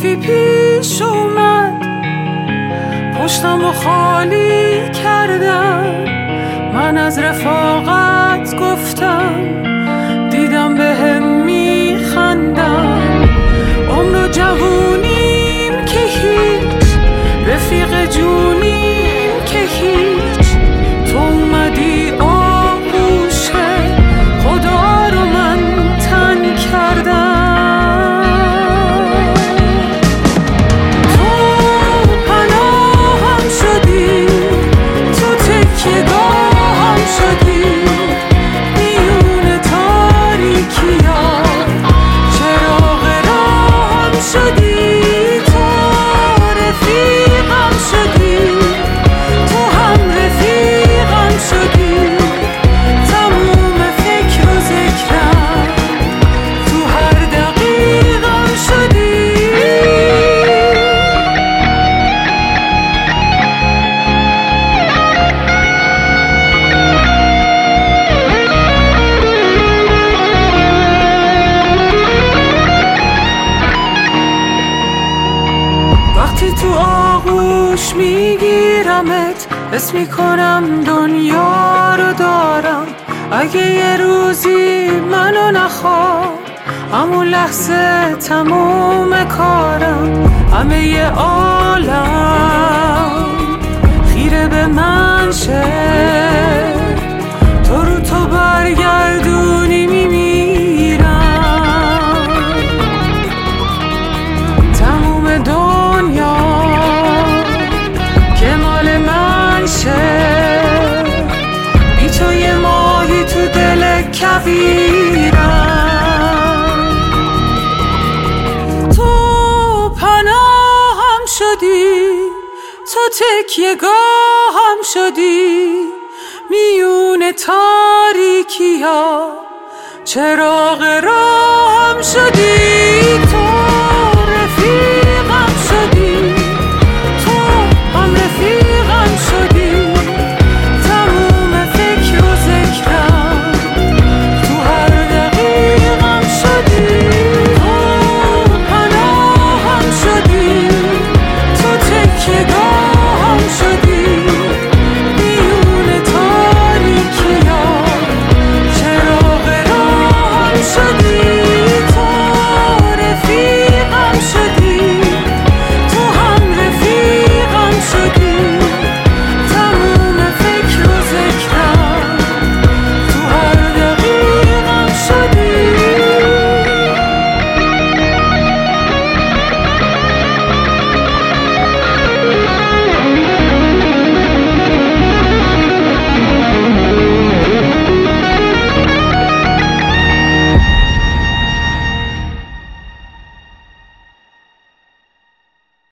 سالی پیش اومد، پشتم و خالی کردم. من از رفاقت گفتم، دیدم بهم میخندم. عمر و جوونیم که هیچ، رفیق جونیم که هیچ. تو اومدی آغوشه خدا رو من تن کردم. وقتی تو آغوش میگیرمت، حس میکنم دنیا رو دارم. اگه یه روزی منو نخواد، همون لحظه تموم کارم. همه یه عالم خیره به من شه، تو رو تو برگردونی میمیرم. تموم دنیا که مال من شه، بی تو یه ماهی تو دل کویرم. تو پناهم شدی، تو تکیه گاهم شدی. میون تاریکی ها چراغ راهم شدی.